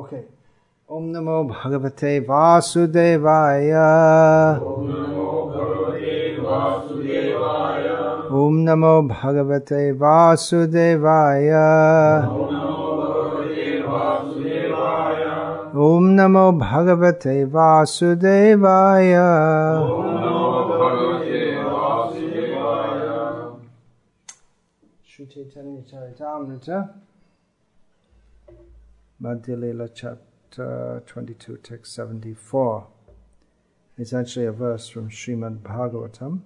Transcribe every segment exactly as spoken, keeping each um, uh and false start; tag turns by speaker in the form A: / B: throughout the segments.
A: Okay. Om Namo Bhagavate Vasudevaya. Om Namo Bhagavate Vasudevaya. Om Namo Bhagavate Vasudevaya. Om Namo Bhagavate Vasudevaya. Shri Chaitanya Charitamrita, Madhya Lila chapter twenty-two, text seventy-four. It's actually a verse from Srimad Bhagavatam.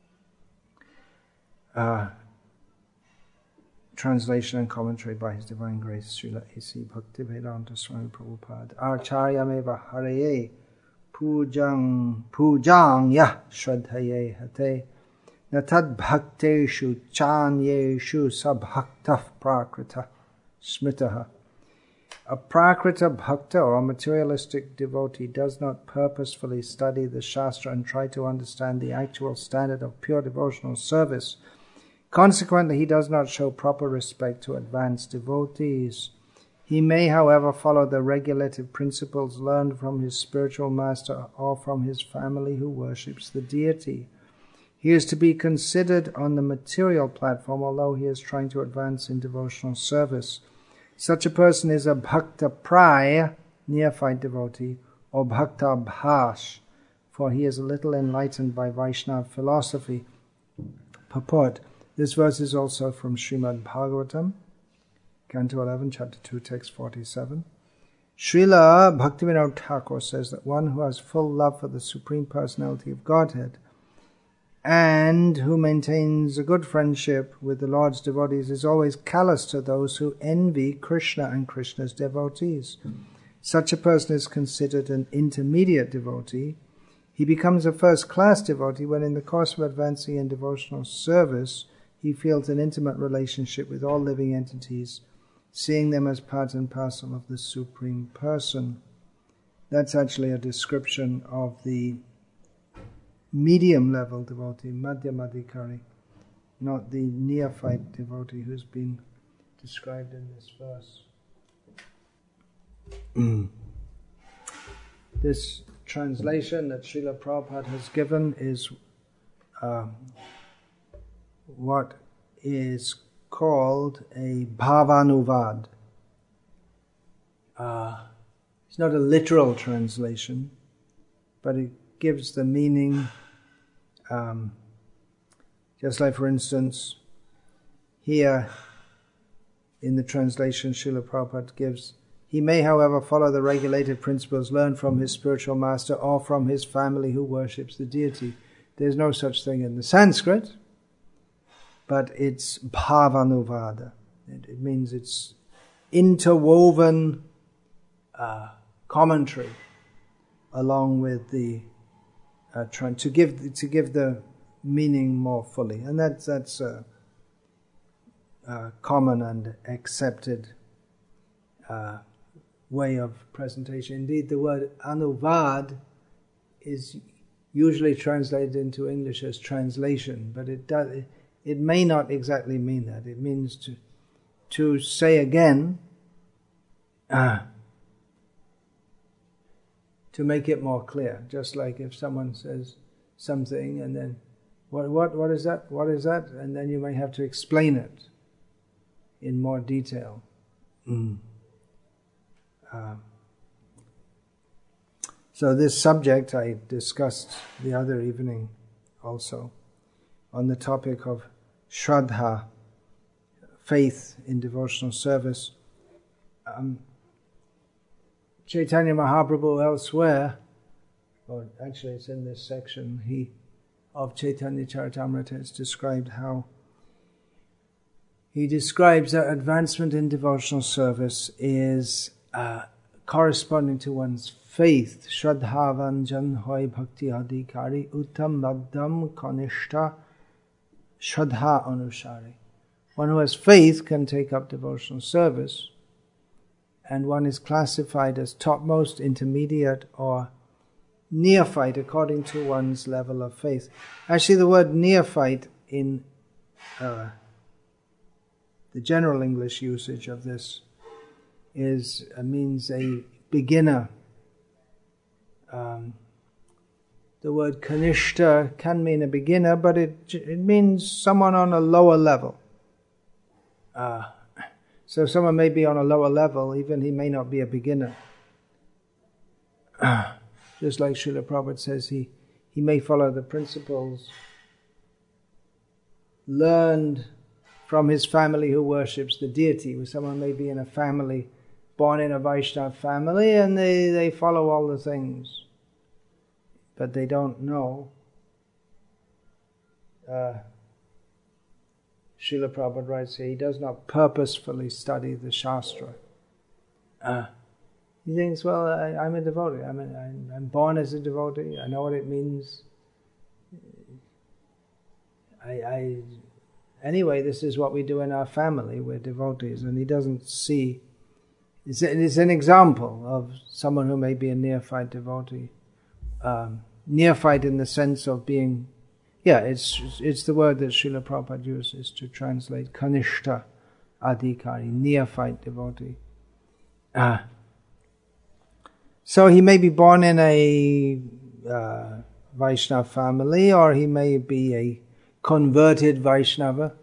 A: Uh, translation and commentary by His Divine Grace Srila A C Bhaktivedanta Swami Prabhupada. Acharya meva haraye pujang pujang yah shraddhaye hate natad bhakteshu chanyeshu sabhaktah prakrita smritaha. A prakrita bhakta or a materialistic devotee does not purposefully study the Shastra and try to understand the actual standard of pure devotional service. Consequently, he does not show proper respect to advanced devotees. He may, however, follow the regulative principles learned from his spiritual master or from his family who worships the deity. He is to be considered on the material platform, although he is trying to advance in devotional service. Such a person is a bhakta praya, neophyte devotee, or bhakta bhash, for he is a little enlightened by Vaishnava philosophy. Purport. This verse is also from Srimad Bhagavatam, Canto eleven, Chapter two, Text forty-seven. Srila Bhaktivinoda Thakur says that one who has full love for the Supreme Personality of Godhead and who maintains a good friendship with the Lord's devotees is always callous to those who envy Krishna and Krishna's devotees. Such a person is considered an intermediate devotee. He becomes a first-class devotee when in the course of advancing in devotional service, he feels an intimate relationship with all living entities, seeing them as part and parcel of the Supreme Person. That's actually a description of the medium-level devotee, Madhyamadikari, not the neophyte devotee who's been described in this verse. Mm. This translation that Srila Prabhupada has given is uh, what is called a bhavanuvad. Uh, it's not a literal translation, but it gives the meaning, um, just like for instance, here in the translation Srila Prabhupada gives, he may however follow the regulated principles learned from his spiritual master or from his family who worships the deity. There's no such thing in the Sanskrit, but it's bhavanuvada. It, it means it's interwoven uh, commentary along with the uh, trying to give to give the meaning more fully, and that's that's a, a common and accepted uh, way of presentation. Indeed, the word anuvad is usually translated into English as translation, but it does. It, It may not exactly mean that. It means to to say again, uh, to make it more clear. Just like if someone says something and then, what what what is that? What is that? And then you may have to explain it in more detail. Mm. Uh, so this subject I discussed the other evening also on the topic of Shraddha, faith in devotional service. Um, Chaitanya Mahaprabhu elsewhere, or actually it's in this section, he of Chaitanya Charitamrita has described how he describes that advancement in devotional service is uh, corresponding to one's faith. Shraddha vanjan hoy bhakti adhikari uttam bhagdam kanishta Shraddha Anushari. One who has faith can take up devotional service, and one is classified as topmost, intermediate, or neophyte according to one's level of faith. Actually, the word neophyte in uh, the general English usage of this is uh, means a beginner. Um, the word kanishta can mean a beginner, but it it means someone on a lower level. Uh, so someone may be on a lower level, even he may not be a beginner. Just like Srila Prabhupada says, he, he may follow the principles learned from his family who worships the deity. Where someone may be in a family, born in a Vaishnava family, and they, they follow all the things, but they don't know. Uh, Srila Prabhupada writes here, he does not purposefully study the Shastra. Uh, he thinks, well, I, I'm a devotee. I'm, a, I'm, I'm born as a devotee. I know what it means. I, I anyway, this is what we do in our family. We're devotees, and he doesn't see. It's, it's an example of someone who may be a neophyte devotee. Um, neophyte in the sense of being. Yeah, it's it's the word that Srila Prabhupada uses to translate Kanishta Adhikari, neophyte devotee. Uh, so he may be born in a uh, Vaishnava family, or he may be a converted Vaishnava.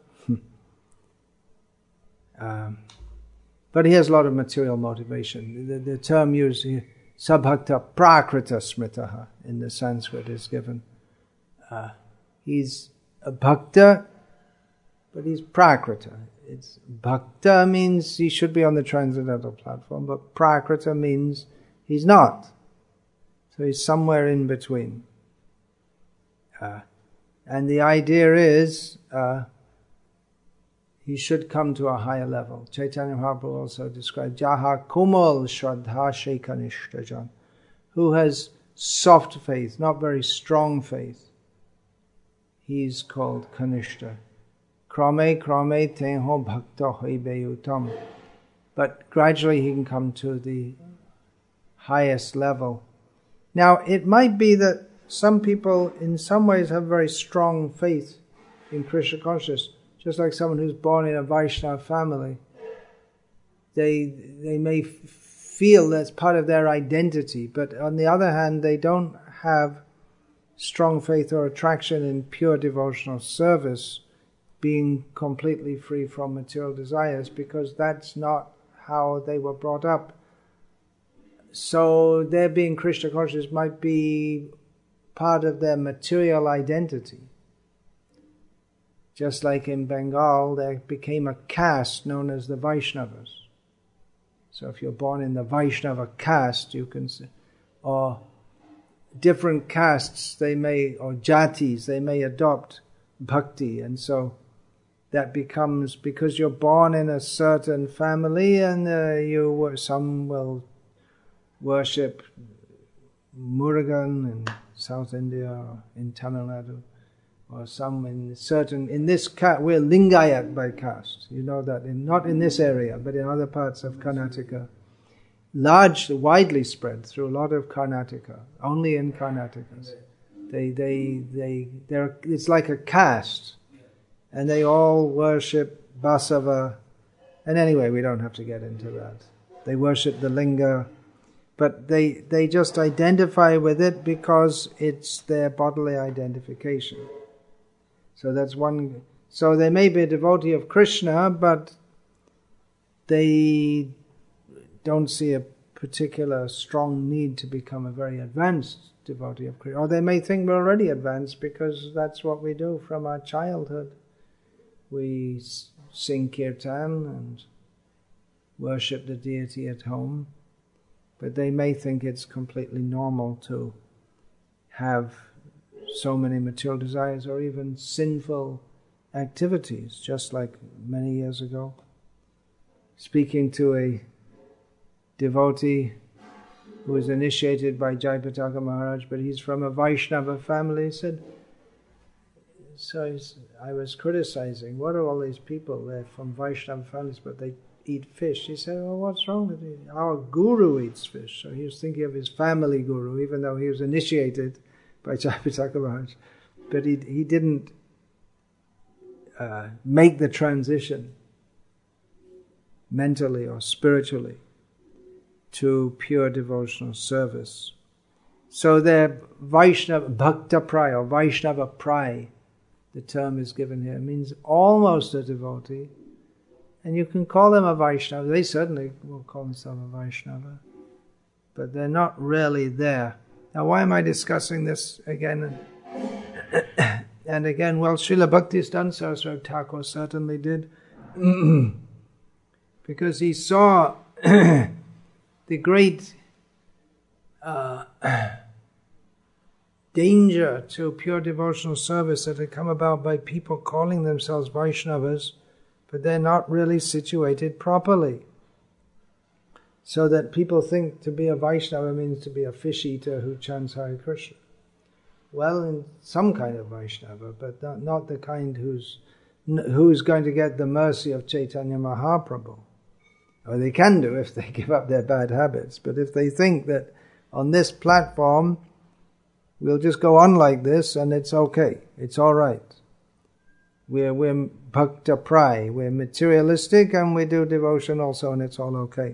A: um, but he has a lot of material motivation. The, the term used here, sabhakta prakrita smritaha, in the Sanskrit is given. Uh, He's a bhakta, but he's prakrita. It's bhakta means he should be on the transcendental platform, but prakrita means he's not. So he's somewhere in between. Uh, and the idea is uh, he should come to a higher level. Chaitanya Mahaprabhu also described Jaha Kumal Shraddha Shekanishtajan, who has soft faith, not very strong faith. He's called Kanishta. Krame krame tenho bhakta hoibe uttam. But gradually he can come to the highest level. Now, it might be that some people in some ways have very strong faith in Krishna consciousness, just like someone who's born in a Vaishnava family. They, they may f- feel that's part of their identity, but on the other hand, they don't have strong faith or attraction in pure devotional service, being completely free from material desires, because that's not how they were brought up. So their being Krishna conscious might be part of their material identity. Just like in Bengal, there became a caste known as the Vaishnavas. So if you're born in the Vaishnava caste, you can say, or different castes, they may, or jatis, they may adopt bhakti, and so that becomes, because you're born in a certain family, and uh, you some will worship Murugan in South India, or in Tamil Nadu, or some in certain, in this caste, we're Lingayat by caste, you know that, in, not in this area, but in other parts of Karnataka. Large, widely spread through a lot of Karnataka, only in Karnataka. They, they, they, they're, it's like a caste, and they all worship Basava. And anyway, we don't have to get into that. They worship the linga, but they, they just identify with it because it's their bodily identification. So that's one. So they may be a devotee of Krishna, but they don't see a particular strong need to become a very advanced devotee of Krishna. Or they may think we're already advanced because that's what we do from our childhood. We sing kirtan and worship the deity at home. But they may think it's completely normal to have so many material desires or even sinful activities, just like many years ago. Speaking to a devotee who was initiated by Jayapataka Maharaj, but he's from a Vaishnava family. He said, so he's, I was criticizing, what are all these people? They're from Vaishnava families, but they eat fish. He said, well, what's wrong with it? Our guru eats fish. So he was thinking of his family guru, even though he was initiated by Jayapataka Maharaj. But he, he didn't uh, make the transition mentally or spiritually. to pure devotional service. So they're Vaishnava, Bhakta Prai or Vaishnava Prai, the term is given here. It means almost a devotee. And you can call them a Vaishnava. They certainly will call themselves a Vaishnava. But they're not really there. Now why am I discussing this again and again? Well, Srila Bhaktisiddhanta Saraswati Thakur certainly did. Because he saw the great uh, danger to pure devotional service that had come about by people calling themselves Vaishnavas, but they're not really situated properly. So that people think to be a Vaishnava means to be a fish eater who chants Hare Krishna. Well, in some kind of Vaishnava, but not, not the kind who's who's going to get the mercy of Chaitanya Mahaprabhu. Or they can do if they give up their bad habits. But if they think that on this platform we'll just go on like this and it's okay, it's all right. We're, we're bhakta prai, we're materialistic and we do devotion also and it's all okay.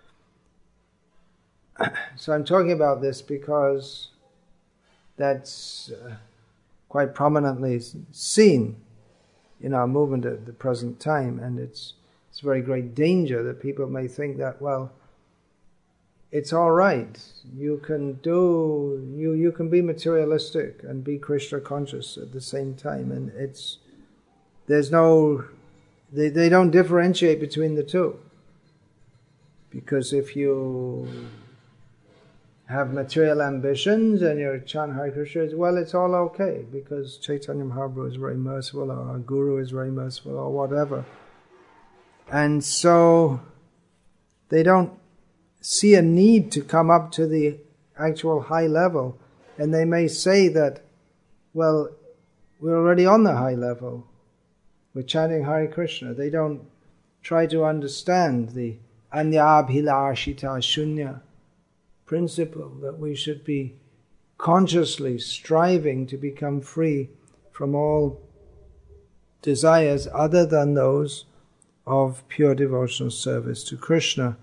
A: So I'm talking about this because that's uh, quite prominently seen in our movement at the present time, and it's it's a very great danger that people may think that, well, it's all right. You can do you you can be materialistic and be Krishna conscious at the same time, and it's there's no they they don't differentiate between the two. Because if you have material ambitions and you're chant Hare Krishna, well, it's all okay because Chaitanya Mahaprabhu is very merciful, or our Guru is very merciful, or whatever. And so they don't see a need to come up to the actual high level, and they may say that, well, we're already on the high level. We're chanting Hare Krishna. They don't try to understand the anyabhilashita shunya principle that we should be consciously striving to become free from all desires other than those of pure devotional service to Krishna.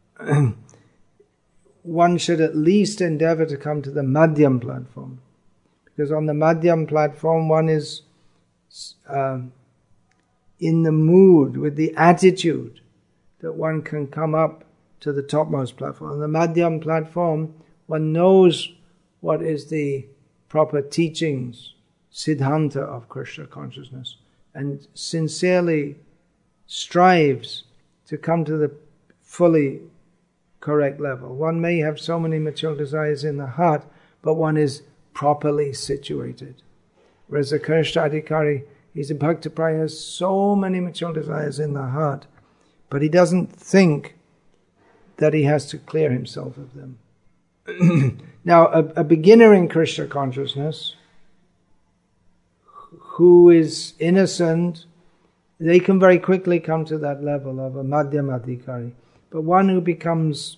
A: One should at least endeavor to come to the Madhyam platform, because on the Madhyam platform one is um, in the mood, with the attitude that one can come up to the topmost platform. On the Madhyam platform, one knows what is the proper teachings, Siddhanta of Krishna consciousness, and sincerely strives to come to the fully correct level. One may have so many material desires in the heart, but one is properly situated. Whereas a Krishna Adhikari, he's a Bhakta Prai, has so many material desires in the heart, but he doesn't think that he has to clear himself of them. Now, a, a beginner in Krishna consciousness who is innocent, they can very quickly come to that level of a Madhyam Adhikari. But one who becomes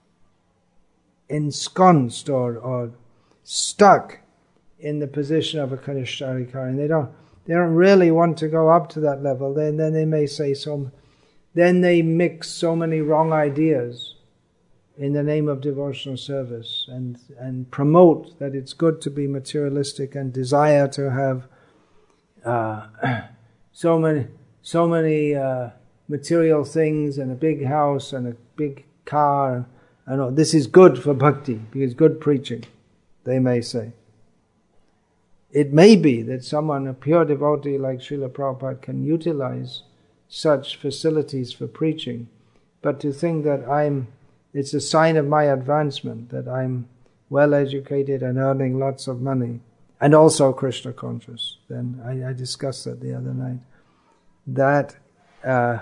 A: ensconced or, or stuck in the position of a Krishna Adhikari, and they don't they don't really want to go up to that level, then then they may say so. Then they mix so many wrong ideas in the name of devotional service, and and promote that it's good to be materialistic and desire to have uh, so many so many uh, material things and a big house and a big car, and all. This is good for bhakti because good preaching, they may say. It may be that someone, a pure devotee like Srila Prabhupada, can utilize such facilities for preaching, but to think that I'm, it's a sign of my advancement that I'm well educated and earning lots of money, and also Krishna conscious. Then I, I discussed that the other night. That uh,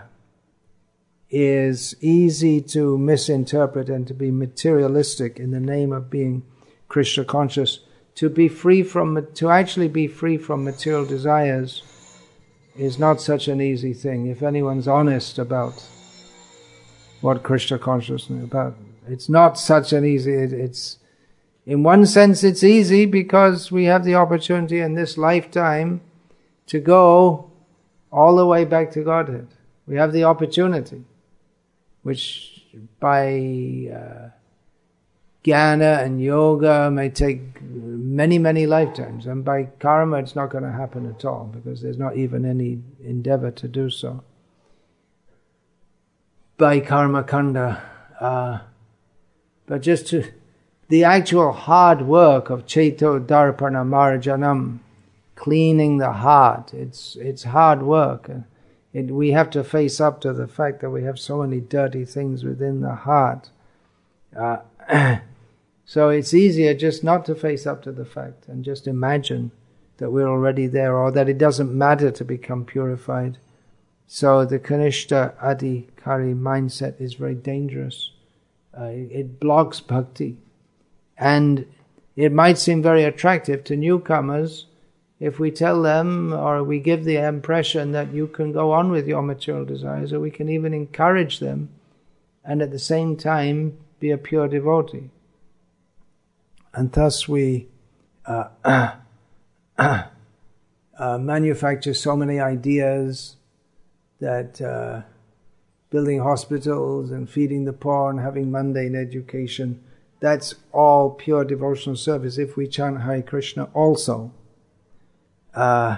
A: is easy to misinterpret and to be materialistic in the name of being Krishna conscious. To be free from, to actually be free from material desires is not such an easy thing. If anyone's honest about what Krishna consciousness is about, it's not such an easy. It, it's in one sense it's easy because we have the opportunity in this lifetime to go all the way back to Godhead. We have the opportunity, which by uh, jnana and yoga may take many, many lifetimes. And by karma it's not going to happen at all, because there's not even any endeavor to do so. By karma kanda. Uh, but just to, the actual hard work of Cheto Darpana Marjanam, cleaning the heart, it's it's hard work. It, we have to face up to the fact that we have so many dirty things within the heart. Uh, so it's easier just not to face up to the fact and just imagine that we're already there, or that it doesn't matter to become purified. So the Kanishta Adhikari mindset is very dangerous. Uh, it blocks bhakti. And it might seem very attractive to newcomers if we tell them, or we give the impression that you can go on with your material desires, or we can even encourage them, and at the same time be a pure devotee. And thus we uh, uh, uh, uh, manufacture so many ideas that uh, building hospitals and feeding the poor and having mundane education, that's all pure devotional service if we chant Hare Krishna also. Uh,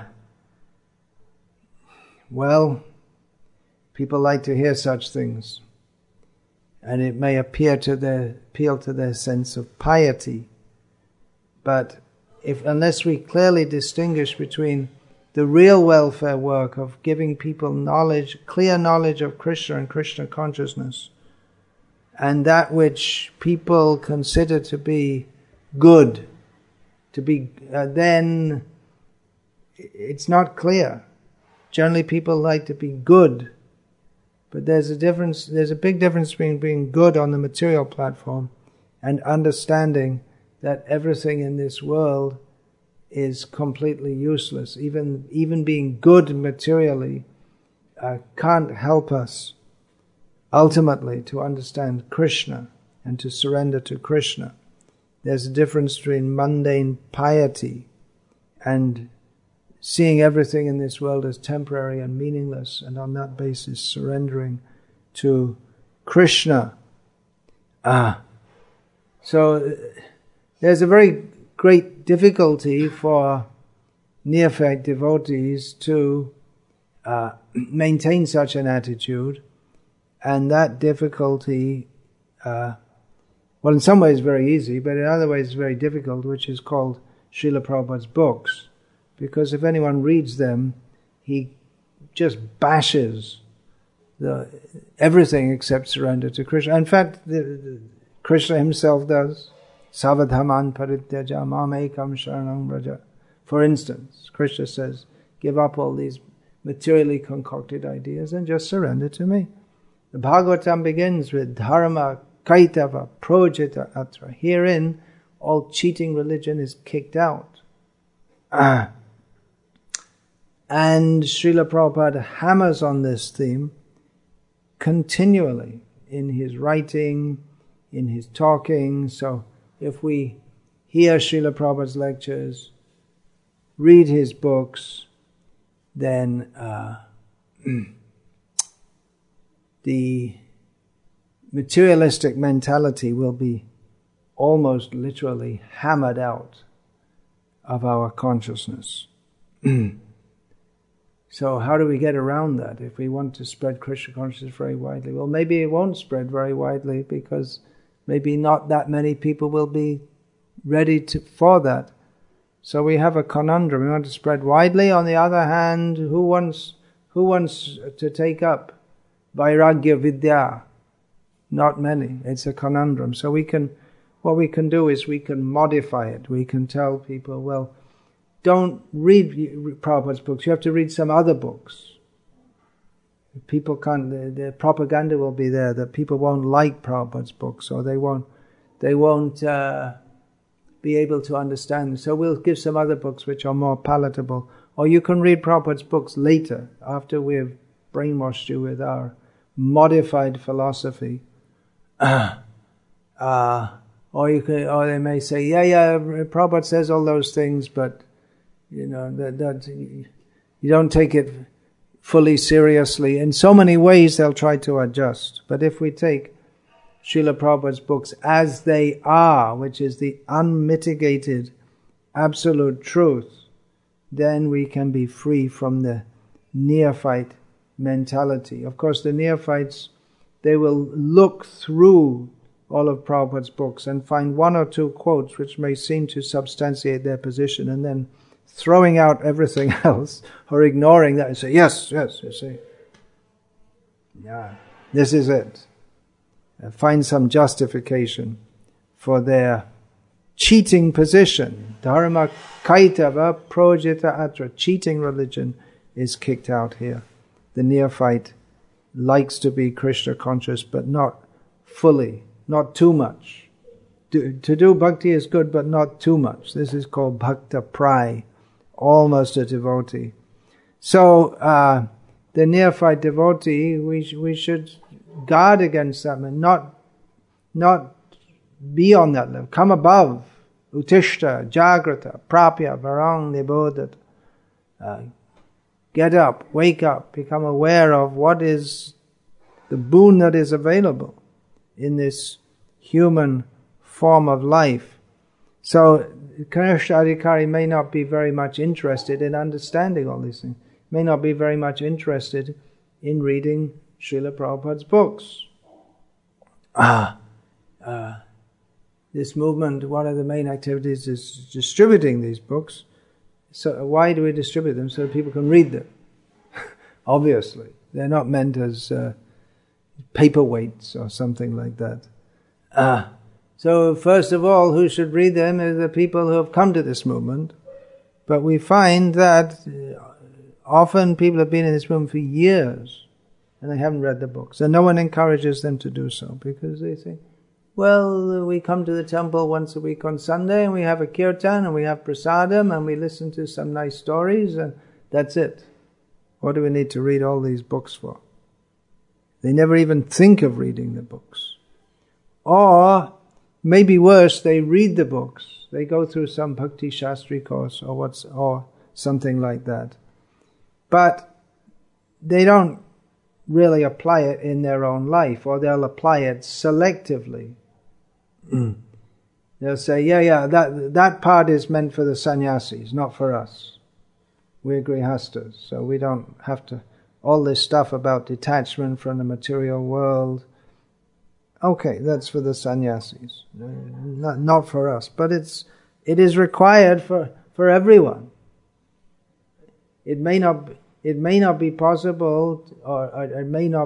A: well, people like to hear such things, and it may appear to their, appeal to their sense of piety. But if unless we clearly distinguish between the real welfare work of giving people knowledge, clear knowledge of Krishna and Krishna consciousness, and that which people consider to be good, to be uh, then it's not clear. Generally people like to be good, but there's a difference, there's a big difference between being good on the material platform and understanding that everything in this world is completely useless. Even even being good materially uh, can't help us ultimately to understand Krishna and to surrender to Krishna. There's a difference between mundane piety and seeing everything in this world as temporary and meaningless, and on that basis surrendering to Krishna. Ah, so there's a very great difficulty for neophyte devotees to uh, maintain such an attitude, and that difficulty, uh, well, in some ways very easy, but in other ways very difficult, which is called Srila Prabhupada's books. Because if anyone reads them, he just bashes the, everything except surrender to Krishna. In fact, the, the, Krishna himself does. Savadhaman parityaja mamekam sharanam vraja. For instance, Krishna says, give up all these materially concocted ideas and just surrender to me. The Bhagavatam begins with dharma kaitava projita atra. Herein, all cheating religion is kicked out. Ah. And Srila Prabhupada hammers on this theme continually in his writing, in his talking. So if we hear Srila Prabhupada's lectures, read his books, then uh, the materialistic mentality will be almost literally hammered out of our consciousness. So how do we get around that if we want to spread Krishna consciousness very widely? Well, maybe it won't spread very widely because maybe not that many people will be ready to, for that. So we have a conundrum. We want to spread widely. On the other hand, who wants who wants to take up Vairagya Vidya? Not many. It's a conundrum. So we can, what we can do is we can modify it. We can tell people, well, don't read Prabhupada's books. You have to read some other books. People can't. The, the propaganda will be there that people won't like Prabhupada's books, or they won't. They won't uh, be able to understand them. So we'll give some other books which are more palatable. Or you can read Prabhupada's books later, after we've brainwashed you with our modified philosophy. Uh, uh, or you can, or they may say, yeah, yeah, Prabhupada says all those things, but you know that, that you don't take it fully seriously. In so many ways, they'll try to adjust. But if we take Srila Prabhupada's books as they are, which is the unmitigated absolute truth, then we can be free from the neophyte mentality. Of course, the neophytes, they will look through all of Prabhupada's books and find one or two quotes which may seem to substantiate their position, and then throwing out everything else or ignoring that and say, yes, yes, you see. Yeah, this is it. Uh, find some justification for their cheating position. Dharma kaitava projita atra. Cheating religion is kicked out here. The neophyte likes to be Krishna conscious, but not fully, not too much. Do, to do bhakti is good, but not too much. This is called bhakta prai, almost a devotee. So, uh, the neophyte devotee, we sh- we should guard against that, and not not be on that level. Come above. Utishta, jagrata, prapya, varang, nibodat. Uh, get up, wake up, become aware of what is the boon that is available in this human form of life. So, Kanishta Adhikari may not be very much interested in understanding all these things. May not be very much interested in reading Srila Prabhupada's books. Ah, uh, this movement, one of the main activities is distributing these books. So why do we distribute them? So that people can read them. Obviously. They're not meant as uh, paperweights or something like that. Ah, so first of all, who should read them are the people who have come to this movement. But we find that often people have been in this movement for years and they haven't read the books. And no one encourages them to do so because they think, well, we come to the temple once a week on Sunday and we have a kirtan and we have prasadam and we listen to some nice stories and that's it. What do we need to read all these books for? They never even think of reading the books. Or, maybe worse, they read the books. They go through some Bhakti Shastri course or what's or something like that. But they don't really apply it in their own life, or they'll apply it selectively. Mm. They'll say, yeah, yeah, that that part is meant for the sannyasis, not for us. We're grihastas, so we don't have to, all this stuff about detachment from the material world, okay, that's for the sannyasis, not, not for us. But it's it is required for, for everyone. It may not it may not be possible, or, or it may not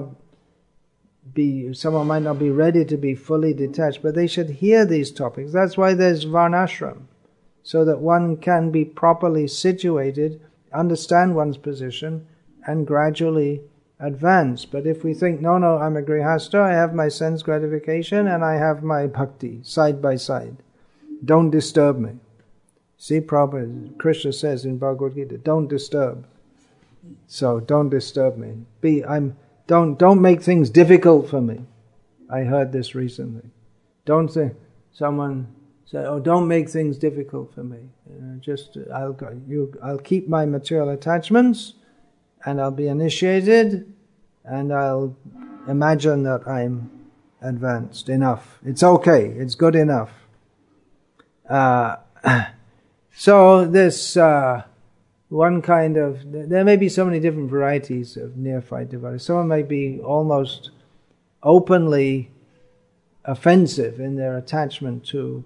A: be, someone might not be ready to be fully detached, but they should hear these topics. That's why there's varnashram, so that one can be properly situated, understand one's position, and gradually advance. But if we think, no, no, I'm a grihasta, I have my sense gratification and I have my bhakti side by side. Don't disturb me. See, Prabhupada, Krishna says in Bhagavad Gita, don't disturb. So don't disturb me. Be, I'm, don't, don't make things difficult for me. I heard this recently. Don't say, someone said, oh, don't make things difficult for me. Uh, just, I'll, you, I'll keep my material attachments, and I'll be initiated, and I'll imagine that I'm advanced enough. It's okay, it's good enough. Uh, so this uh, one kind of, there may be so many different varieties of neophyte devotees. Someone may be almost openly offensive in their attachment to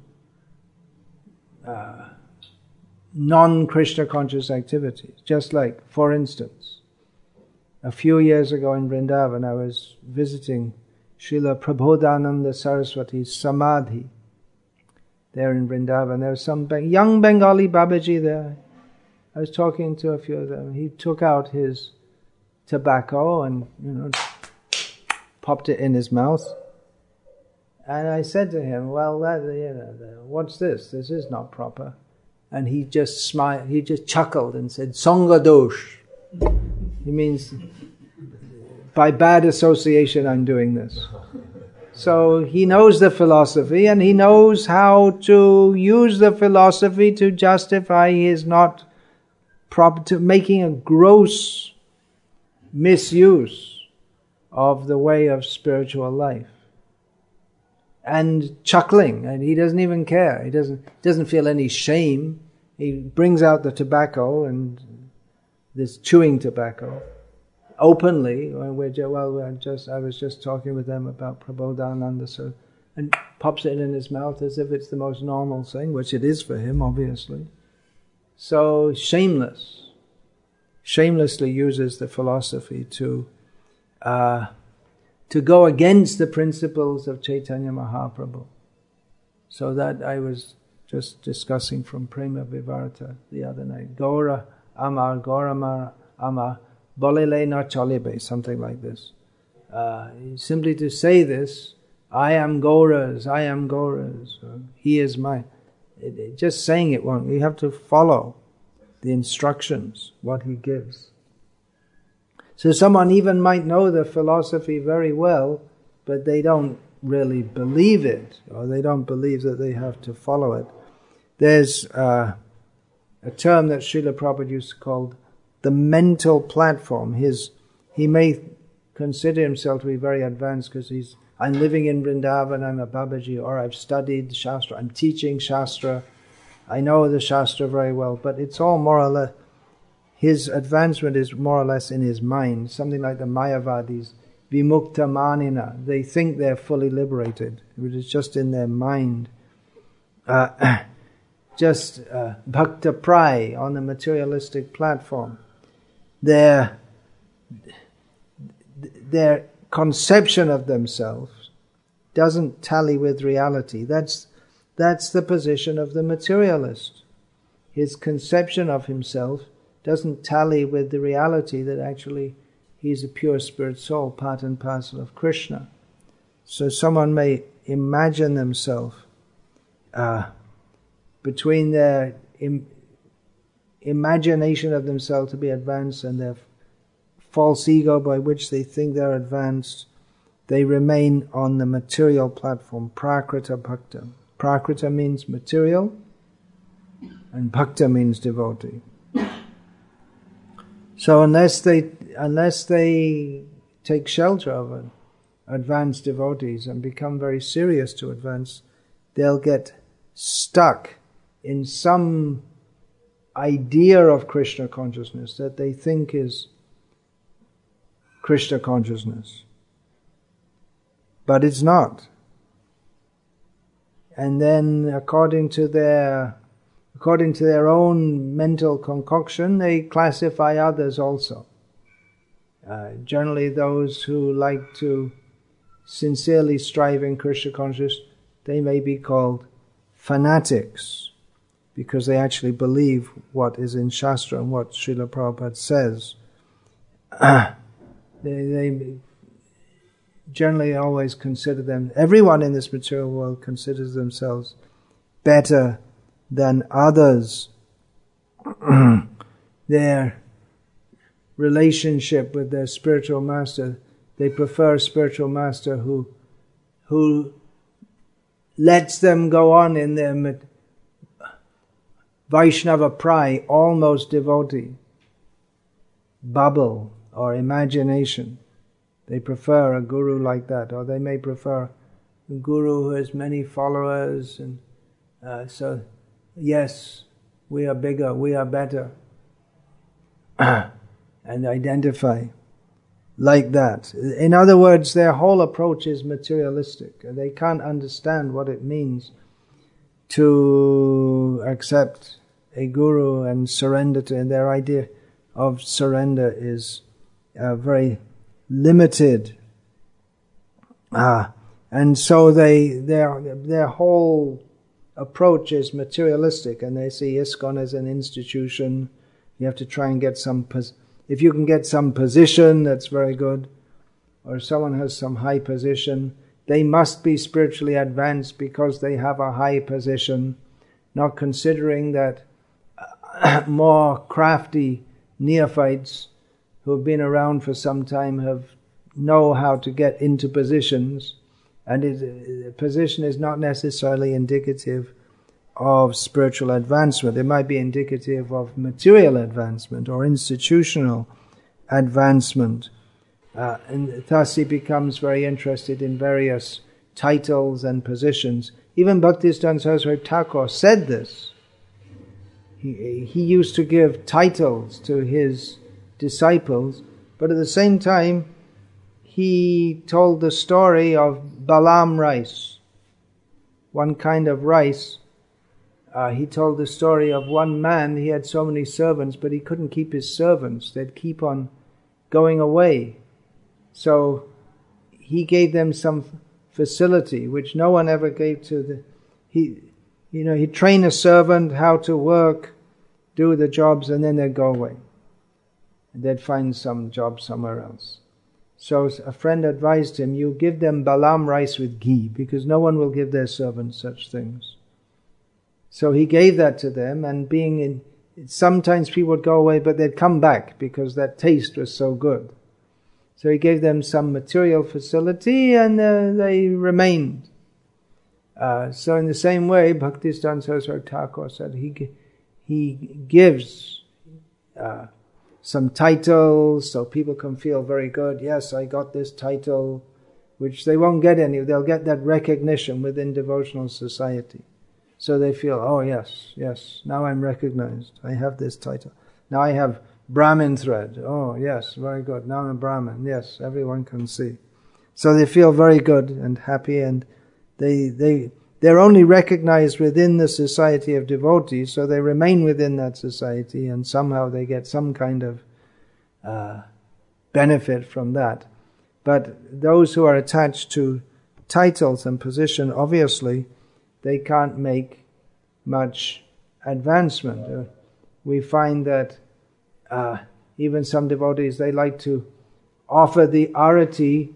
A: uh, non-Krishna conscious activities. Just like, for instance, a few years ago in Vrindavan, I was visiting Srila Prabodhananda Saraswati's Samadhi there in Vrindavan. There was some young Bengali Babaji there. I was talking to a few of them. He took out his tobacco and, you know, popped it in his mouth. And I said to him, well, that, you know, what's this? This is not proper. And he just smiled, he just chuckled and said, Sangha dosh. He means, by bad association I'm doing this. So he knows the philosophy and he knows how to use the philosophy to justify his not proper, to making a gross misuse of the way of spiritual life. and chuckling, and he doesn't even care. He doesn't doesn't feel any shame. He brings out the tobacco and this chewing tobacco openly. We're just, well, we're just I was just talking with them about Prabodhananda, so and pops it in his mouth as if it's the most normal thing, which it is for him, obviously. So shameless, shamelessly uses the philosophy to uh, to go against the principles of Chaitanya Mahaprabhu. So that I was just discussing from Prema Vivarta the other night. Gaura Amar Gauramar Amar Bolile na chalibe, something like this. Uh, simply to say this, I am Gaura's, I am Gaura's, or he is mine. It, it, just saying it won't. You have to follow the instructions, what he gives. So someone even might know the philosophy very well, but they don't really believe it, or they don't believe that they have to follow it. There's uh, a term that Srila Prabhupada used to call the mental platform. His, he may consider himself to be very advanced because he's, I'm living in Vrindavan, I'm a Babaji, or I've studied Shastra, I'm teaching Shastra, I know the Shastra very well, but it's all more or less, his advancement is more or less in his mind, something like the Mayavadis, Vimukta Manina, they think they're fully liberated, it is just in their mind. Uh, just uh, Bhakta Prai on the materialistic platform. Their, their conception of themselves doesn't tally with reality. That's That's the position of the materialist. His conception of himself doesn't tally with the reality that actually he's a pure spirit soul, part and parcel of Krishna. So someone may imagine themselves uh, between their im- imagination of themselves to be advanced and their false ego by which they think they're advanced. They remain on the material platform, prakrita bhakta. Prakrita means material, and bhakta means devotee. So unless they unless they take shelter of it, advanced devotees and become very serious to advance, they'll get stuck in some idea of Krishna consciousness that they think is Krishna consciousness. But it's not. And then according to their according to their own mental concoction, they classify others also. Uh, generally those who like to sincerely strive in Krishna consciousness, they may be called fanatics, because they actually believe what is in Shastra and what Srila Prabhupada says. they, they generally always consider them, everyone in this material world considers themselves better than others. Their relationship with their spiritual master, they prefer a spiritual master who who lets them go on in their Vaishnava prai, almost devotee, bubble or imagination. They prefer a guru like that, or they may prefer a guru who has many followers, and uh, so, yes, we are bigger, we are better, and identify like that. In other words, their whole approach is materialistic. They can't understand what it means to accept a guru and surrender to him. Their idea of surrender is uh, very limited, ah, and so they their their whole approach is materialistic, and they see ISKCON as an institution. You have to try and get some pos- if you can get some position, that's very good, or someone has some high position, they must be spiritually advanced because they have a high position, not considering that more crafty neophytes who have been around for some time have know how to get into positions, and a position is not necessarily indicative of spiritual advancement. It might be indicative of material advancement or institutional advancement. Uh, and thus he becomes very interested in various titles and positions. Even Bhaktisiddhanta Saraswati Thakur said this. He, he used to give titles to his disciples, but at the same time, he told the story of balam rice, one kind of rice. Uh, he told the story of one man. He had so many servants, but he couldn't keep his servants. They'd keep on going away. So he gave them some facility which no one ever gave to the. He, you know, he'd train a servant how to work, do the jobs, and then they'd go away. And they'd find some job somewhere else. So a friend advised him, you give them balam rice with ghee, because no one will give their servants such things. So he gave that to them, and being in, sometimes people would go away, but they'd come back because that taste was so good. So he gave them some material facility, and uh, they remained. Uh, so in the same way, Bhaktisiddhanta Saraswati Thakur said he he gives uh, some titles so people can feel very good. Yes, I got this title, which they won't get any. They'll get that recognition within devotional society. So they feel, oh yes, yes, now I'm recognized. I have this title. Now I have Brahmin thread. Oh yes, very good. Now I'm a Brahmin. Yes, everyone can see. So they feel very good and happy, and they they they're only recognized within the society of devotees, so they remain within that society, and somehow they get some kind of uh, benefit from that. But those who are attached to titles and position, obviously, they can't make much advancement. Uh, we find that uh, even some devotees, they like to offer the arati,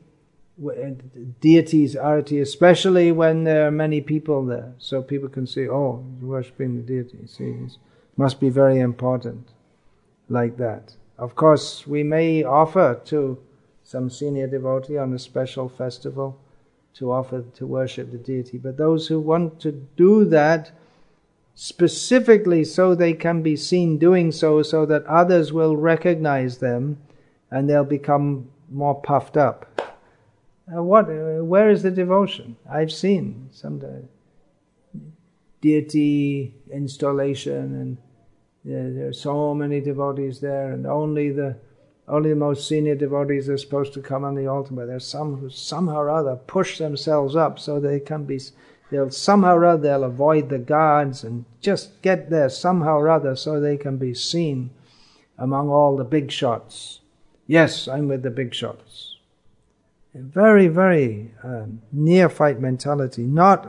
A: deities arati, especially when there are many people there. So people can see, oh, he's worshipping the deity. See, it must be very important, like that. Of course, we may offer to some senior devotee on a special festival to offer to worship the deity. But those who want to do that specifically so they can be seen doing so, so that others will recognize them and they'll become more puffed up. Uh, what? Uh, where is the devotion? I've seen some uh, deity installation, and uh, there are so many devotees there, and only the Only the most senior devotees are supposed to come on the altar, but there's some who somehow or other push themselves up so they can be, they'll somehow or other, they'll avoid the guards and just get there somehow or other so they can be seen among all the big shots. Yes, I'm with the big shots. A very, very uh, neophyte mentality, not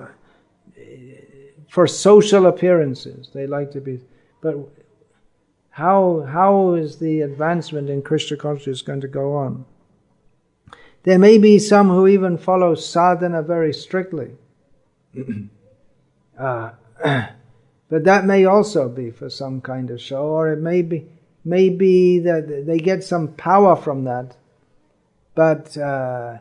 A: for social appearances. They like to be, but How how is the advancement in Krishna consciousness going to go on? There may be some who even follow sadhana very strictly. uh, but that may also be for some kind of show, or it may be, may be that they get some power from that, but uh,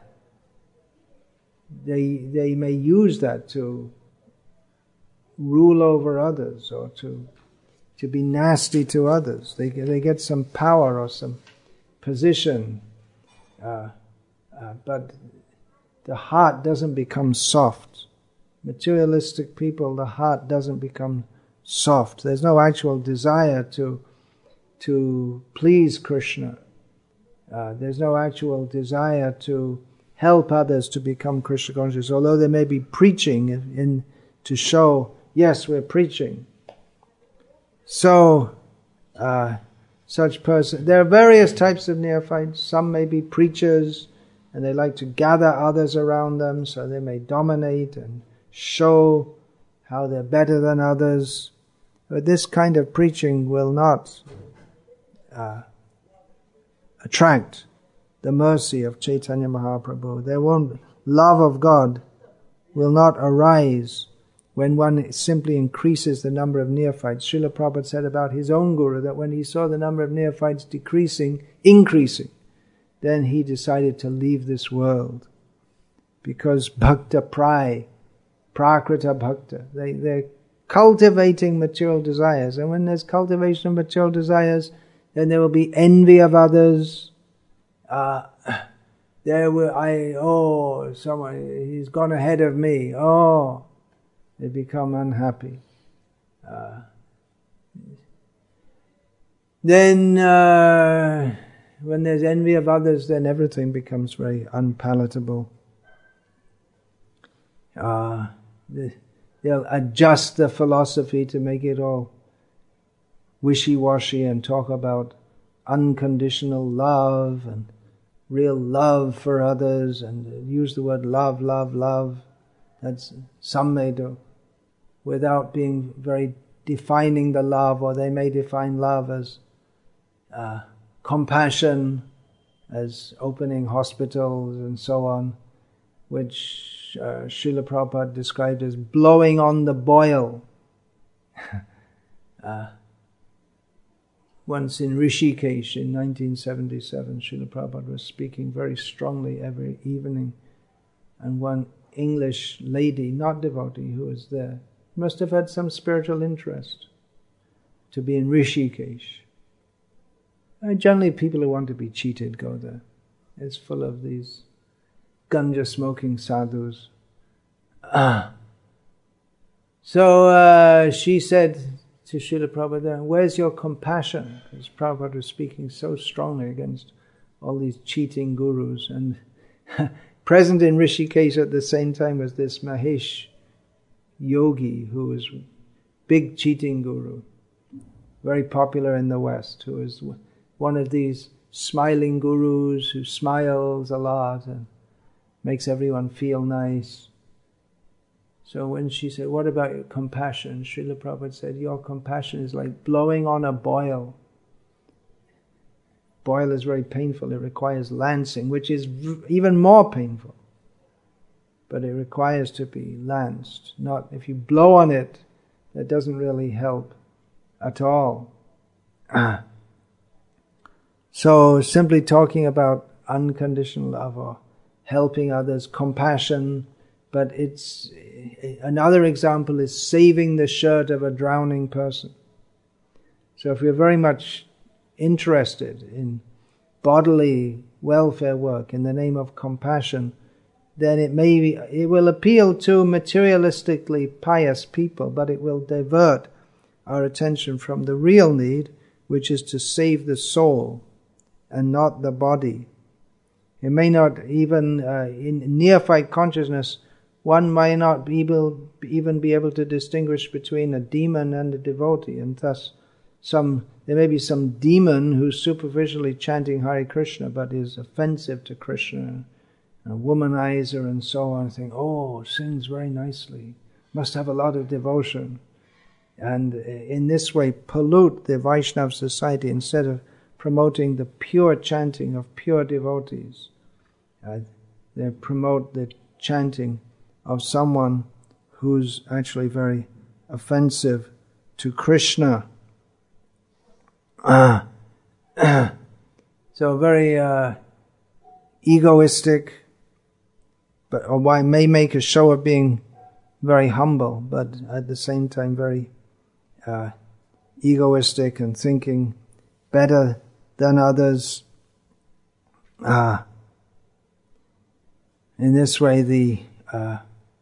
A: they they may use that to rule over others, or to to be nasty to others. They they get some power or some position, uh, uh, but the heart doesn't become soft. Materialistic people, the heart doesn't become soft. There's no actual desire to to please Krishna. Uh, there's no actual desire to help others to become Krishna conscious, although they may be preaching in, in to show, yes, we're preaching. So, uh, such person, there are various types of neophytes. Some may be preachers, and they like to gather others around them, so they may dominate and show how they're better than others. But this kind of preaching will not uh, attract the mercy of Chaitanya Mahaprabhu. There won't, love of God will not arise when one simply increases the number of neophytes. Srila Prabhupada said about his own guru that when he saw the number of neophytes decreasing, increasing, then he decided to leave this world. Because bhakta prai, prakrita bhakta, they, they're cultivating material desires. And when there's cultivation of material desires, then there will be envy of others. Uh, there were, I, oh, someone, he's gone ahead of me. Oh, they become unhappy. Uh, then, uh, when there's envy of others, then everything becomes very unpalatable. Uh, they'll adjust the philosophy to make it all wishy-washy and talk about unconditional love and real love for others and use the word love, love, love. That's some may do, without being very defining the love, or they may define love as uh, compassion, as opening hospitals and so on, which uh, Srila Prabhupada described as blowing on the boil. uh, Once in Rishikesh in nineteen seventy-seven, Srila Prabhupada was speaking very strongly every evening, and one English lady, not devotee, who was there, must have had some spiritual interest to be in Rishikesh. And generally people who want to be cheated go there. It's full of these ganja-smoking sadhus. Ah. So uh, she said to Srila Prabhupada, where's your compassion? Because Prabhupada was speaking so strongly against all these cheating gurus. And present in Rishikesh at the same time was this Mahesh yogi, who was a big cheating guru, very popular in the West, who is one of these smiling gurus who smiles a lot and makes everyone feel nice. So when she said, what about your compassion? Srila Prabhupada said, your compassion is like blowing on a boil. Boil is very painful. It requires lancing, which is even more painful. But it requires to be lanced. Not if you blow on it, that doesn't really help at all. So simply talking about unconditional love or helping others, compassion. But it's another example is saving the shirt of a drowning person. So if we're very much interested in bodily welfare work in the name of compassion, then it may be, it will appeal to materialistically pious people, but it will divert our attention from the real need, which is to save the soul and not the body. It may not even uh, in neophyte consciousness, one might not be able, even be able to distinguish between a demon and a devotee, and thus some there may be some demon who's superficially chanting Hare Krishna but is offensive to Krishna, a womanizer and so on. Think, oh, sings very nicely, must have a lot of devotion, and in this way pollute the Vaishnava society instead of promoting the pure chanting of pure devotees. Uh, they promote the chanting of someone who's actually very offensive to Krishna. Uh, so very uh, egoistic, but or why may make a show of being very humble, but at the same time very uh, egoistic and thinking better than others. Uh, in this way, the uh,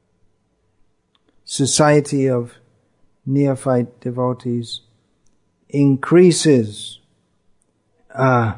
A: society of neophyte devotees increases. Uh,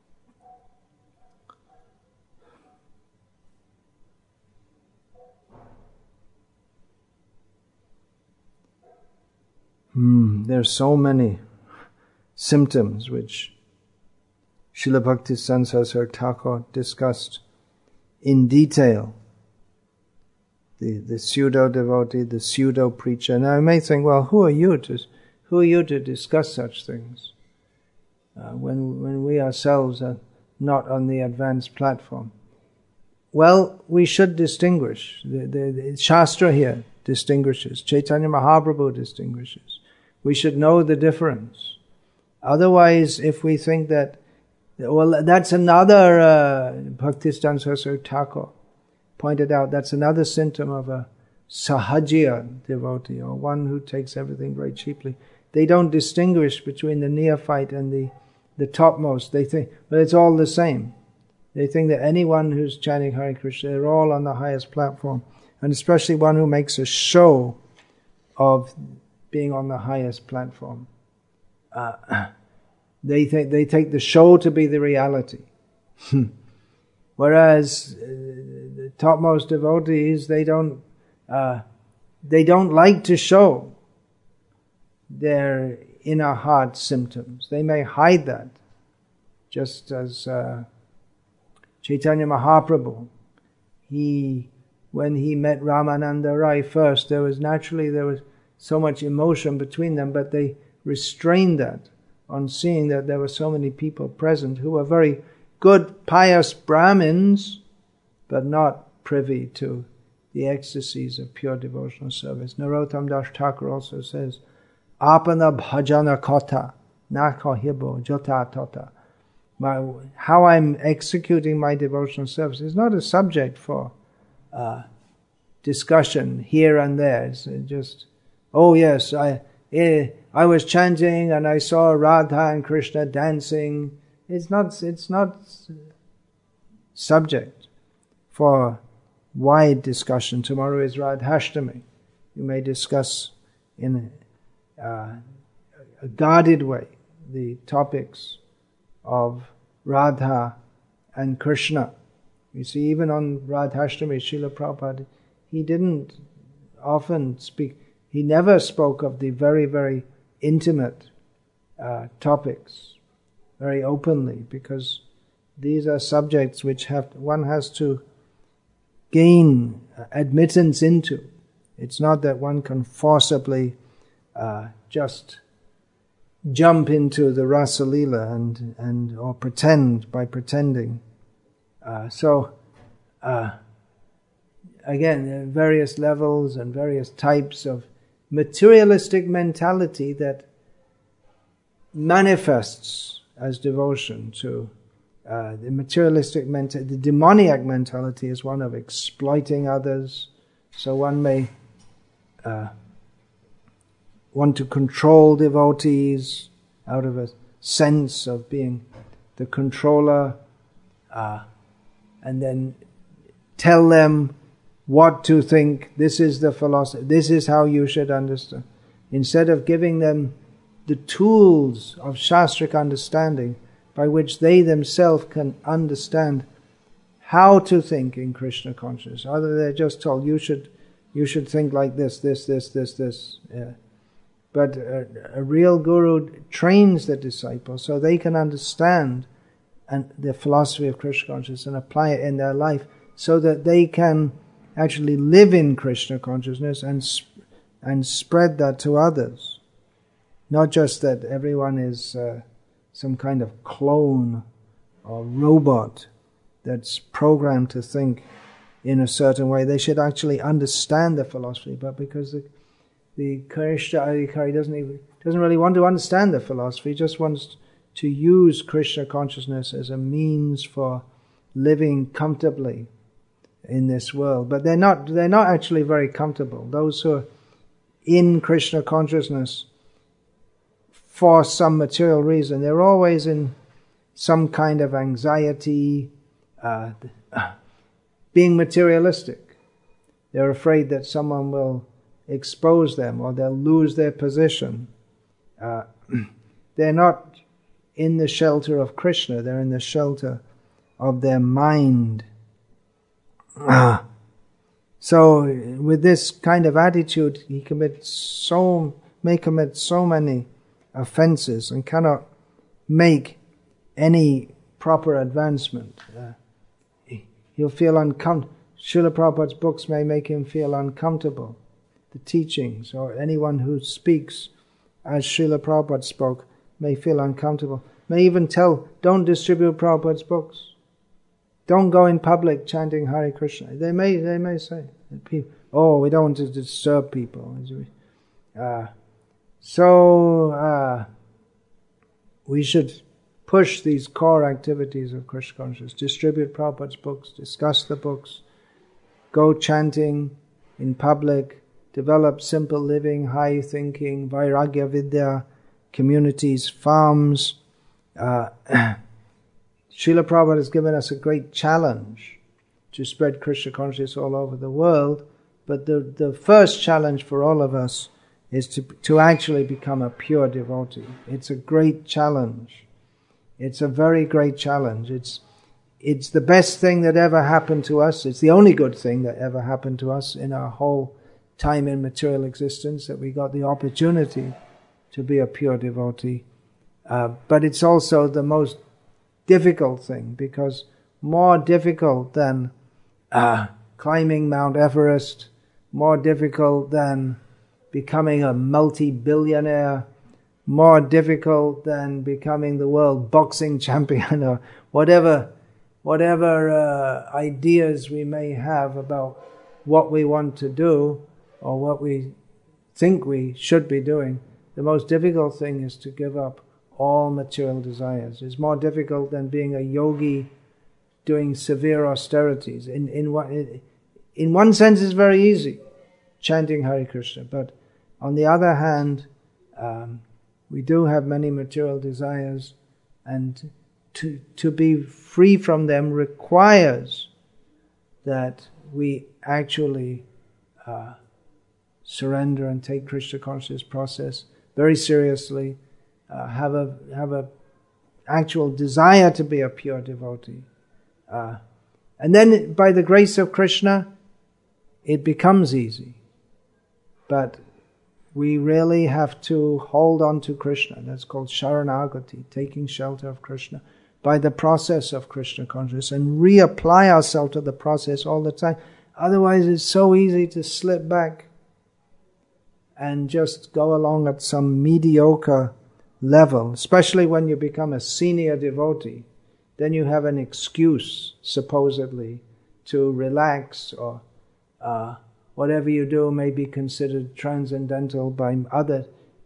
A: hmm, there are so many symptoms which Srila Bhaktisiddhanta Saraswati Thakur discussed in detail. The, the pseudo-devotee, the pseudo-preacher. Now I may think, well, who are you to, who are you to discuss such things uh, when, when we ourselves are not on the advanced platform? Well, we should distinguish. The, the, the Shastra here distinguishes. Chaitanya Mahaprabhu distinguishes. We should know the difference. Otherwise, if we think that, well, that's another uh, Bhaktisiddhanta Saraswati Thakur pointed out, that's another symptom of a sahajiya devotee, or one who takes everything very cheaply. They don't distinguish between the neophyte and the, the topmost. They think, well, it's all the same. They think that anyone who's chanting Hare Krishna, they're all on the highest platform. And especially one who makes a show of being on the highest platform. Uh, they think they take the show to be the reality. Whereas uh, the topmost devotees, they don't uh, they don't like to show their inner heart symptoms. They may hide that, just as uh, Chaitanya Mahaprabhu. He, when he met Ramananda Rai first, there was naturally there was so much emotion between them, but they restrained that on seeing that there were so many people present who were very good, pious Brahmins, but not privy to the ecstasies of pure devotional service. Narottam Das Thakur also says, Apana bhajana kotha, na kahibo jota tota. My, how I'm executing my devotional service is not a subject for uh, discussion here and there. It's just, oh yes, I eh, I was chanting and I saw Radha and Krishna dancing. It's not. It's not subject for wide discussion. Tomorrow is Radhashtami. You may discuss in uh, a guarded way the topics of Radha and Krishna. You see, even on Radhashtami, Srila Prabhupada, he didn't often speak, he never spoke of the very, very intimate uh, topics very openly, because these are subjects which have one has to gain admittance into. It's not that one can forcibly uh, just jump into the Rasa Leela and, and or pretend by pretending. Uh, so, uh, again, there are various levels and various types of materialistic mentality that manifests as devotion to uh, the materialistic mentality. The demoniac mentality is one of exploiting others. So one may uh, want to control devotees out of a sense of being the controller, uh, and then tell them what to think. This is the philosophy. This is how you should understand. Instead of giving them the tools of Shastric understanding by which they themselves can understand how to think in Krishna consciousness. Other they're just told, you should you should think like this, this, this, this, this. Yeah. But a, a real guru trains the disciple so they can understand and the philosophy of Krishna consciousness and apply it in their life so that they can actually live in Krishna consciousness and sp- and spread that to others. Not just that everyone is uh, some kind of clone or robot that's programmed to think in a certain way. They should actually understand the philosophy, but because the the Krishna Adhikari doesn't even doesn't really want to understand the philosophy, he just wants to use Krishna consciousness as a means for living comfortably in this world. But they're not they're not actually very comfortable. Those who are in Krishna consciousness for some material reason, they're always in some kind of anxiety, uh, being materialistic. They're afraid that someone will expose them or they'll lose their position. Uh, they're not in the shelter of Krishna, they're in the shelter of their mind. Ah. So with this kind of attitude, he commits so may commit so many offenses and cannot make any proper advancement. Uh, he'll feel uncomfortable. Srila Prabhupada's books may make him feel uncomfortable. The teachings, or anyone who speaks as Srila Prabhupada spoke, may feel uncomfortable. May even tell, don't distribute Prabhupada's books. Don't go in public chanting Hare Krishna. They may they may say, people, oh, we don't want to disturb people. Uh, so, uh, we should push these core activities of Krishna consciousness. Distribute Prabhupada's books, discuss the books, go chanting in public, develop simple living, high thinking, Vairagya Vidya, communities, farms, uh, Srila Prabhupada has given us a great challenge to spread Krishna consciousness all over the world, but the, the first challenge for all of us is to, to actually become a pure devotee. It's a great challenge. It's a very great challenge. It's, it's the best thing that ever happened to us. It's the only good thing that ever happened to us in our whole time in material existence, that we got the opportunity to be a pure devotee. Uh, but it's also the most difficult thing, because more difficult than uh, climbing Mount Everest, more difficult than becoming a multi-billionaire, more difficult than becoming the world boxing champion, or whatever whatever uh, ideas we may have about what we want to do or what we think we should be doing. The most difficult thing is to give up all material desires. It's more difficult than being a yogi doing severe austerities. In in one in one sense, it's very easy, chanting Hare Krishna. But on the other hand, um, we do have many material desires, and to to be free from them requires that we actually uh, surrender and take Krishna consciousness process very seriously. Uh, have a have a actual desire to be a pure devotee, uh, and then by the grace of Krishna, it becomes easy. But we really have to hold on to Krishna. That's called Sharanagati, taking shelter of Krishna by the process of Krishna consciousness, and reapply ourselves to the process all the time. Otherwise, it's so easy to slip back and just go along at some mediocre level, especially when you become a senior devotee. Then you have an excuse, supposedly, to relax, or uh, whatever you do may be considered transcendental by other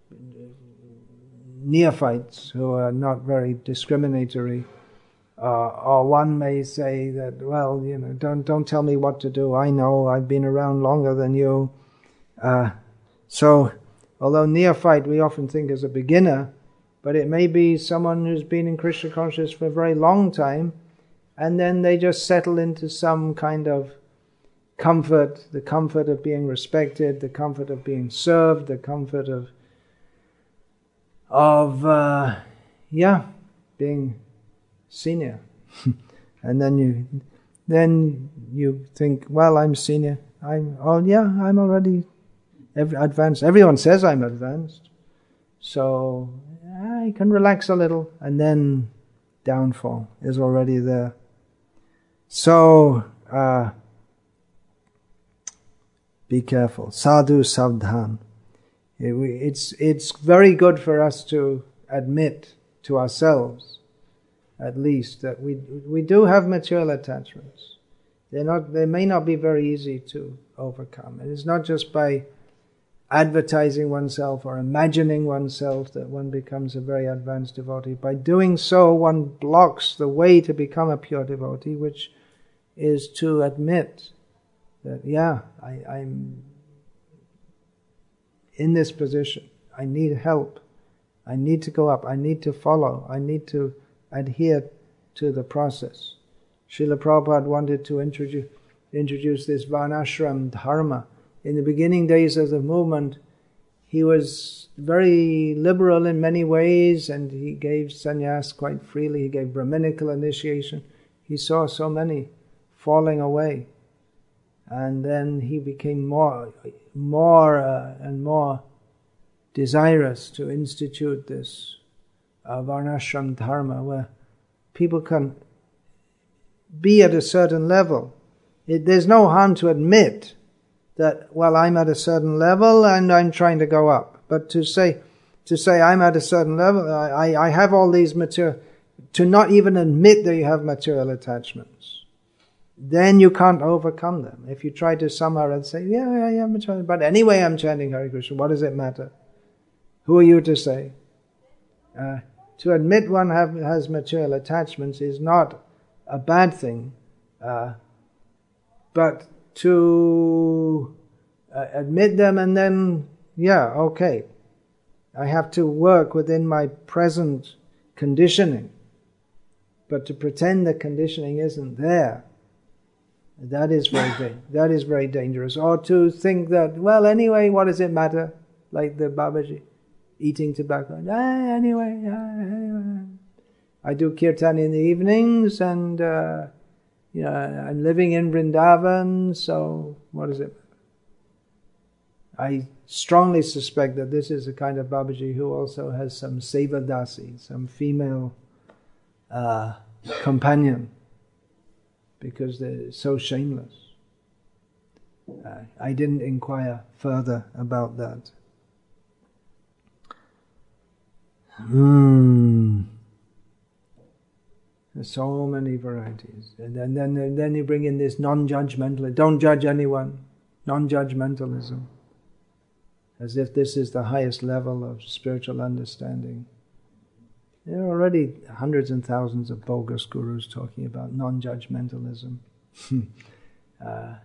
A: neophytes who are not very discriminatory. Uh, or one may say that, well, you know, don't don't tell me what to do. I know, I've been around longer than you. Uh, so, although neophyte we often think as a beginner, but it may be someone who's been in Krishna consciousness for a very long time, and then they just settle into some kind of comfort, the comfort of being respected, the comfort of being served, the comfort of, of uh, yeah, being senior. And then you, then you think, well, I'm senior. I'm, oh yeah, I'm already advanced. Everyone says I'm advanced, so I can relax a little, and then downfall is already there. So, uh, be careful. Sadhu savdhan. It, it's, it's very good for us to admit to ourselves, at least, that we we do have material attachments. They're not, they may not be very easy to overcome. And it's not just by advertising oneself or imagining oneself that one becomes a very advanced devotee. By doing so, one blocks the way to become a pure devotee, which is to admit that, yeah, I, I'm in this position. I need help. I need to go up. I need to follow. I need to adhere to the process. Srila Prabhupada wanted to introduce, introduce this Varnashram Dharma. In the beginning days of the movement, he was very liberal in many ways, and he gave sannyas quite freely. He gave Brahminical initiation. He saw so many falling away. And then he became more, more uh, and more desirous to institute this uh, Varnashram Dharma, where people can be at a certain level. It, there's no harm to admit that, well, I'm at a certain level and I'm trying to go up. But to say, to say I'm at a certain level, I, I have all these material, to not even admit that you have material attachments, then you can't overcome them. If you try to somehow say, yeah, yeah, yeah, I'm chanting, but anyway I'm chanting Hare Krishna, what does it matter? Who are you to say? Uh, to admit one have, has material attachments is not a bad thing, uh, but to uh, admit them and then, yeah, okay, I have to work within my present conditioning. But to pretend the conditioning isn't there, that is very that is very dangerous. Or to think that, well, anyway, what does it matter? Like the Babaji, eating tobacco. Ah, anyway, ah, anyway, I do kirtan in the evenings, and uh, you know, I'm living in Vrindavan, so what does it matter? I strongly suspect that this is a kind of Babaji who also has some sevadasi, some female uh, companion, because they're so shameless. Uh, I didn't inquire further about that. Hmm. There's so many varieties. And then, then, and then you bring in this non-judgmental, don't judge anyone, non-judgmentalism. As if this is the highest level of spiritual understanding. There are already hundreds and thousands of bogus gurus talking about non-judgmentalism. uh,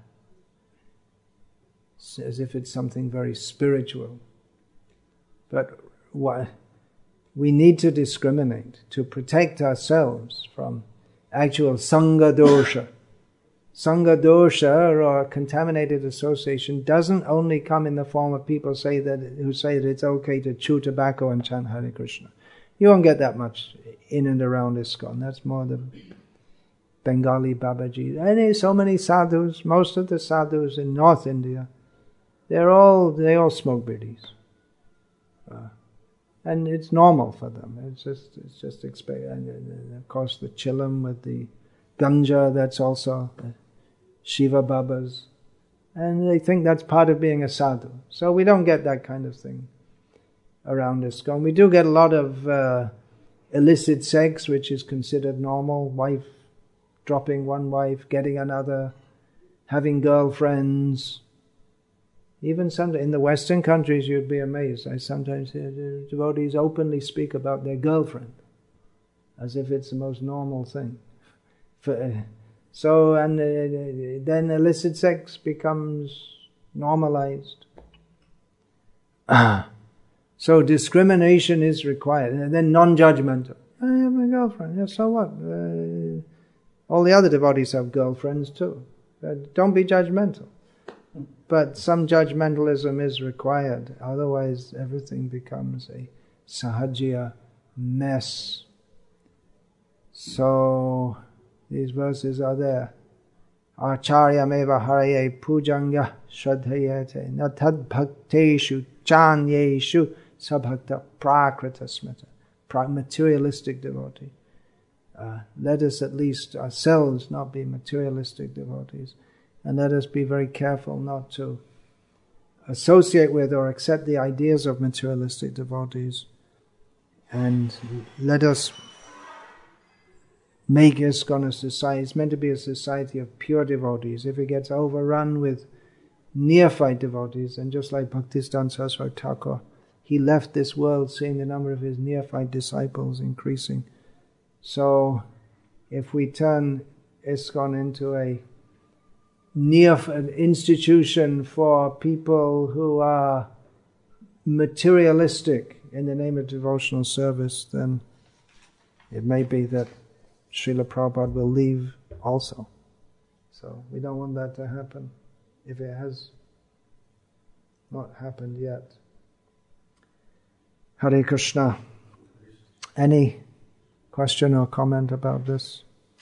A: as if it's something very spiritual. But why? We need to discriminate to protect ourselves from actual sangha dosha. Sangha dosha, or contaminated association, doesn't only come in the form of people say that who say that it's okay to chew tobacco and chant Hare Krishna. You won't get that much in and around ISKCON. That's more the Bengali Babaji. And there's so many sadhus. Most of the sadhus in North India, they're all they all smoke bidis, uh, and it's normal for them. It's just it's just expect. And, and of course, the chilam with the ganja. That's also uh, Shiva Babas, and they think that's part of being a sadhu. So we don't get that kind of thing around ISKCON. We do get a lot of uh, illicit sex, which is considered normal. Wife dropping one wife, getting another, having girlfriends. Even some in the Western countries, you'd be amazed. I sometimes hear the devotees openly speak about their girlfriend, as if it's the most normal thing. For, uh, so, and uh, then illicit sex becomes normalized. Ah. So discrimination is required. And then non-judgmental. I have a girlfriend. Yeah, so what? Uh, all the other devotees have girlfriends too. Uh, don't be judgmental. But some judgmentalism is required. Otherwise everything becomes a sahajya mess. So these verses are there. Acharya meva haraye pujanga shraddhayate natad bhakteshu chanyeshu sabhakta prakrita smita. Materialistic devotee. Uh, let us at least ourselves not be materialistic devotees. And let us be very careful not to associate with or accept the ideas of materialistic devotees. And let us make ISKCON a society. It's meant to be a society of pure devotees. If it gets overrun with neophyte devotees, and just like Bhaktisiddhanta Saraswati Thakur, he left this world seeing the number of his neophyte disciples increasing. So, if we turn ISKCON into a neoph- an institution for people who are materialistic in the name of devotional service, then it may be that Srila Prabhupada will leave also. So we don't want that to happen, if it has not happened yet. Hare Krishna. Any question or comment about this?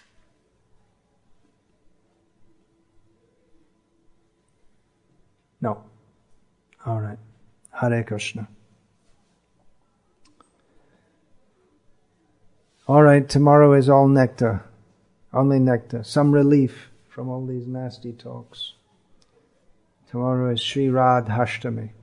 A: No. All right. Hare Krishna. All right, tomorrow is all nectar. Only nectar. Some relief from all these nasty talks. Tomorrow is Sri Radhashtami.